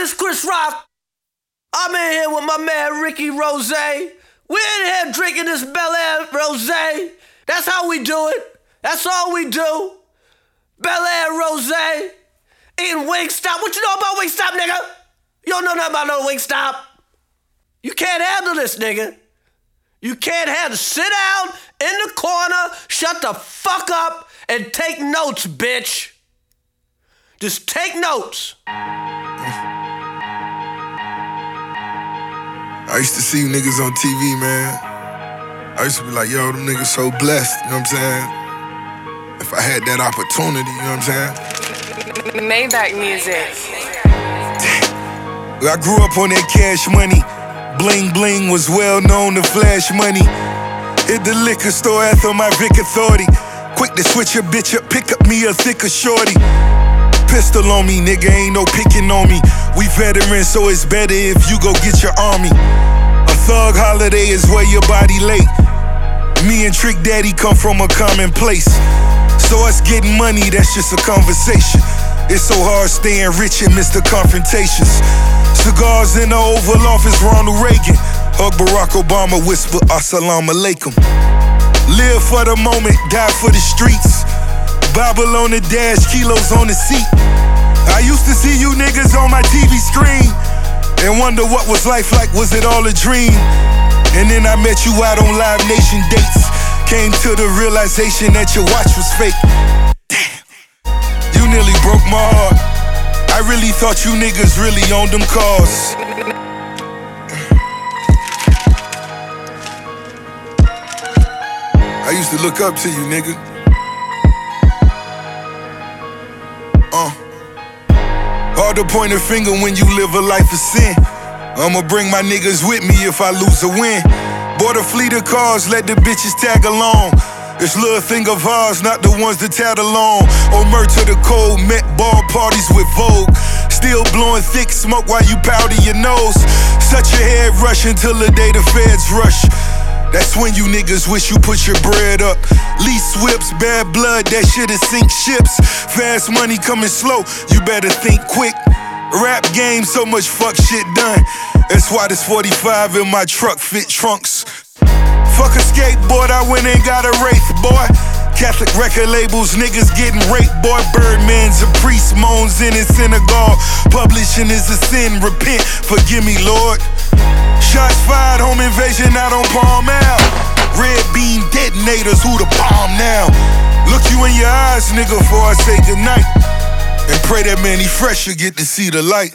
this Chris Rock. I'm in here with my man Ricky Rose. We're in here drinking this Bel Air Rose. That's how we do it. That's all we do. Bel Air Rose. Eating Wingstop. What you know about Wingstop, nigga? You don't know nothing about no Wingstop. You can't handle this, nigga. You can't handle. Sit down in the corner, shut the fuck up, and take notes, bitch. Just take notes. I used to see you niggas on TV, man. I used to be like, yo, them niggas so blessed, you know what I'm saying? If I had that opportunity, you know what I'm saying? Maybach music. I grew up on that cash money. Bling bling was well known to flash money. Hit the liquor store after my Vic Authority. Quick to switch your bitch up, pick up me a thicker shorty. Pistol on me, nigga, ain't no picking on me. We veterans, so it's better if you go get your army. A thug holiday is where your body late. Me and Trick Daddy come from a common place. So us getting money, that's just a conversation. It's so hard staying rich and miss the confrontations. Cigars in the Oval Office, Ronald Reagan. Hug Barack Obama, whisper Assalamu alaikum. Live for the moment, die for the streets. Bible on the dash, kilos on the seat. I used to see you niggas on my TV screen and wonder what was life like, was it all a dream? And then I met you out on Live Nation dates. Came to the realization that your watch was fake. Damn, you nearly broke my heart. I really thought you niggas really owned them cars. I used to look up to you, nigga. Hard to point a finger when you live a life of sin. I'ma bring my niggas with me if I lose or win. Bought a fleet of cars, let the bitches tag along. This little thing of ours, not the ones that tag along. Omer to the cold, met ball parties with Vogue. Still blowing thick smoke while you powder your nose. Such a head rush until the day the feds rush. That's when you niggas wish you put your bread up. Lease whips, bad blood, that shit'll sink ships. Fast money coming slow, you better think quick. Rap game, so much fuck shit done. That's why this 45 in my truck fit trunks. Fuck a skateboard, I went and got a Wraith, boy. Catholic record labels, niggas getting raped, boy. Birdman's a priest, moans in his synagogue. Publishing is a sin, repent, forgive me, Lord. Shots fired, home invasion out on Palm Ave. Red beam detonators, who the bomb now? Look you in your eyes, nigga, before I say goodnight. And pray that Manny Fresh will get to see the light.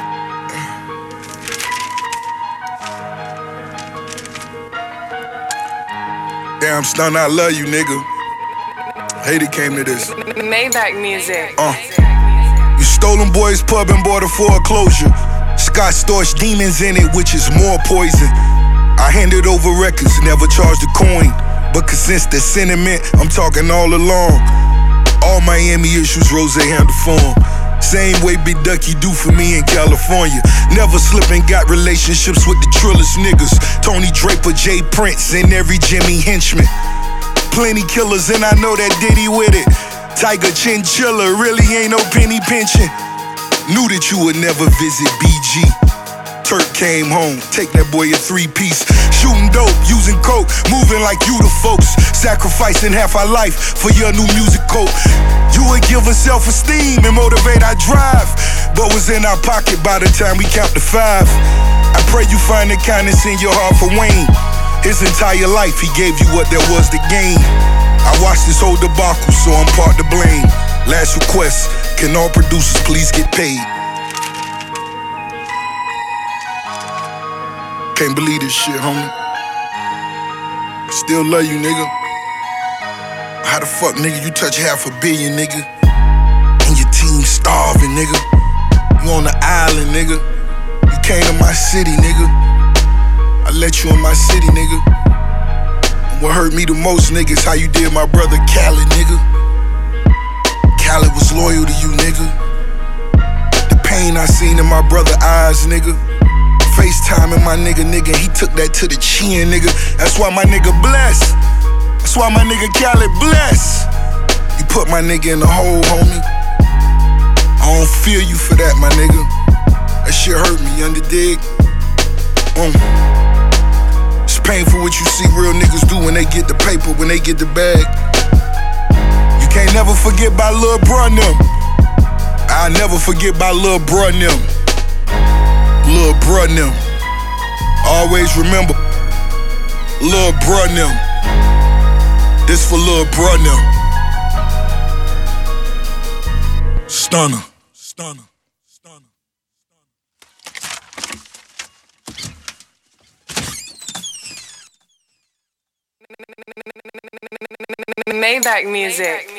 Damn, stun, I love you, nigga. Hate it came to this. Maybach music. You stole them boys' pub and bought a foreclosure. Scott Storch demons in it, which is more poison. I handed over records, never charged a coin. But since the sentiment, I'm talking all along. All Miami issues, Rose handle for 'em. Same way Big Ducky do for me in California. Never slipping, got relationships with the trillest niggas. Tony Draper, Jay Prince, and every Jimmy henchman. Plenty killers, and I know that Diddy with it. Tiger Chinchilla, really ain't no penny pinching. Knew that you would never visit BG. Turk came home, take that boy a 3-piece. Shooting dope, using coke, moving like you the folks. Sacrificing half our life for your new music coat. You would give us self-esteem and motivate our drive, but was in our pocket by the time we count to 5. I pray you find the kindness in your heart for Wayne. His entire life, he gave you what there was to gain. I watched this whole debacle, so I'm part to blame. Last request, can all producers please get paid? Can't believe this shit, homie. Still love you, nigga. How the fuck, nigga, you touch $500 million, nigga? And your team starving, nigga. You on the island, nigga. You came to my city, nigga. I let you in my city, nigga. And what hurt me the most, nigga, is how you did my brother Khaled, nigga. Khaled was loyal to you, nigga. The pain I seen in my brother's eyes, nigga. FaceTiming my nigga, he took that to the chin, nigga. That's why my nigga blessed. That's why my nigga Khaled blessed. You put my nigga in the hole, homie. I don't feel you for that, my nigga. That dig? It's painful what you see real niggas do when they get the paper, when they get the bag. You can't never forget about Lil' Bruh and them. I'll never forget about Lil' Bruh and them. Lil' Bruh and them. Always remember Lil' Bruh and them. This for Lil' Bruh and them. Stunner. Stunner. Stunner. Maybach music.